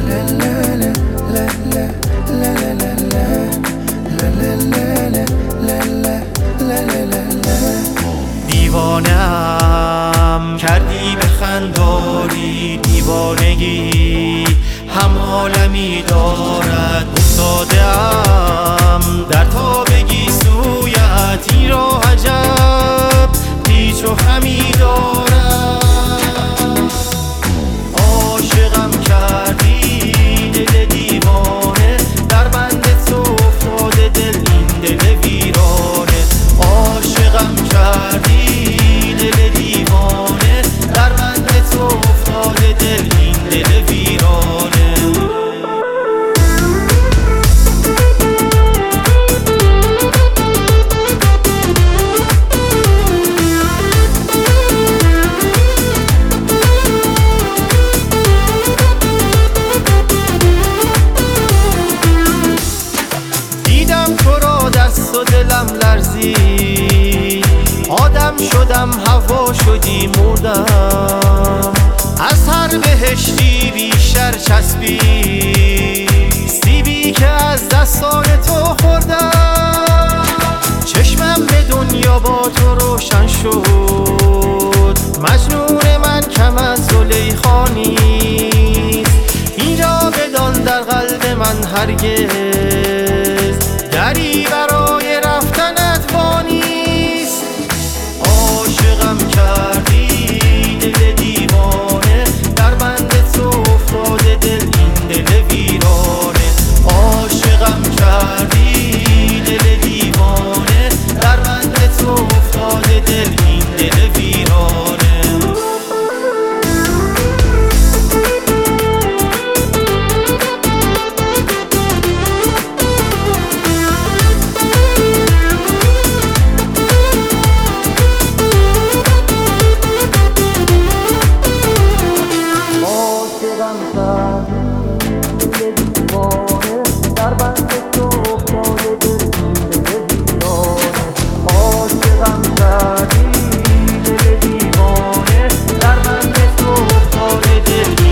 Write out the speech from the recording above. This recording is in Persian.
دیوانم کردی به خنداری، دیوانگی هم عالمی دارد. افتاده‌ام در تابگی سویت، این را عجب پیچ و خمی دارد. عاشقم کردی دل دیوانه، در بند تو افتاده دل این دل ویرانه. عاشقم کردی دل دیوانه، در بند تو افتاده دل این دل ویرانه. دیدم تو را دست و دلم لرزید، آدم شدم هوا شدی مردم. از هر بهشتی بیشتر چسبی سیبی که از دستان تو خوردم. چشمم به دنیا با تو روشن شد، مجنون من کم از زلیخا نیست. اینجا بدان در قلب من هرگز دری برای رفتنت وا نیست. عاشقم کردی دل دیوانه، در بند تو افتاده دل این دل ویرانه. عاشقم کردی دل دیوانه، در بند تو افتاده دل این دل ویرانه. در بند تو افتاده دل